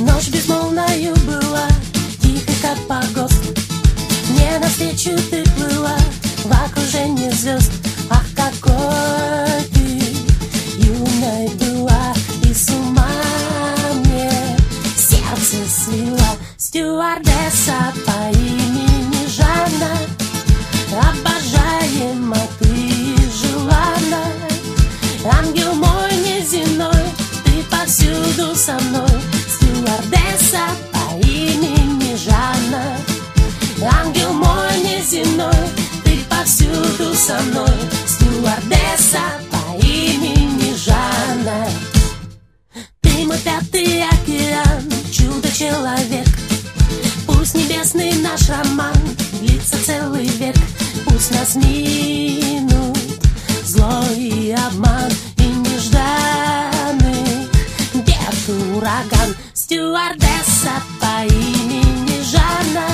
Ночь безмолвною была, тихой как погост. Мне навстречу ты плыла в окружении звезд. Ах, какой ты юной была, и с ума мне сердце свела. Стюардесса по имени Жанна, обожаема ты и желанна. Ангел мой неземной, ты повсюду со мной. Стюардесса по имени Жанна, ангел мой неземной, ты повсюду со мной. Стюардесса по имени Жанна. Ты мой пятый океан, чудо-человек. Пусть небесный наш роман длится целый век. Пусть нас минут зло и обман, и нежданный бед, ураган. Стюардесса по имени Жанна,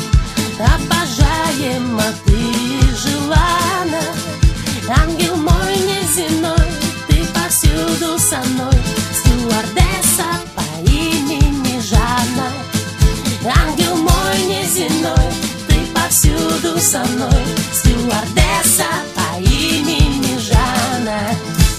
обожаема ты и желанна. Ангел мой неземной, ты повсюду со мной. Стюардесса по имени Жанна, ангел мой неземной, ты повсюду со мной. Стюардесса по имени Жанна.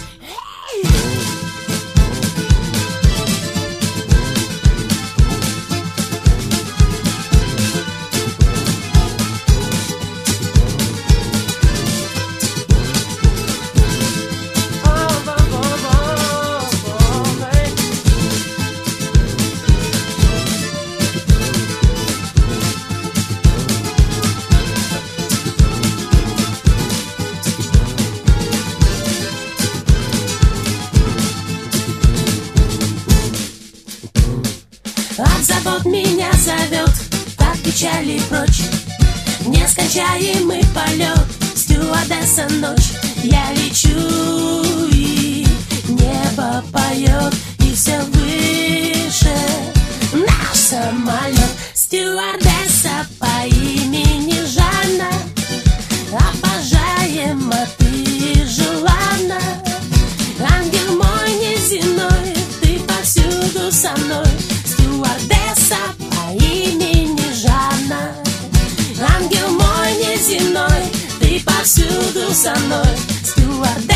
От забот меня зовет, как печали прочь, нескончаемый полет. Стюардесса ночь, я лечу, и небо поет, и все выше наш самолет. Стюардесса по имени Жанна, обожаема ты и желанна. Ангел мой неземной, ты повсюду со мной. Стюардесса по имени Жанна, ангел мой неземной, ты повсюду со мной. Стюардесса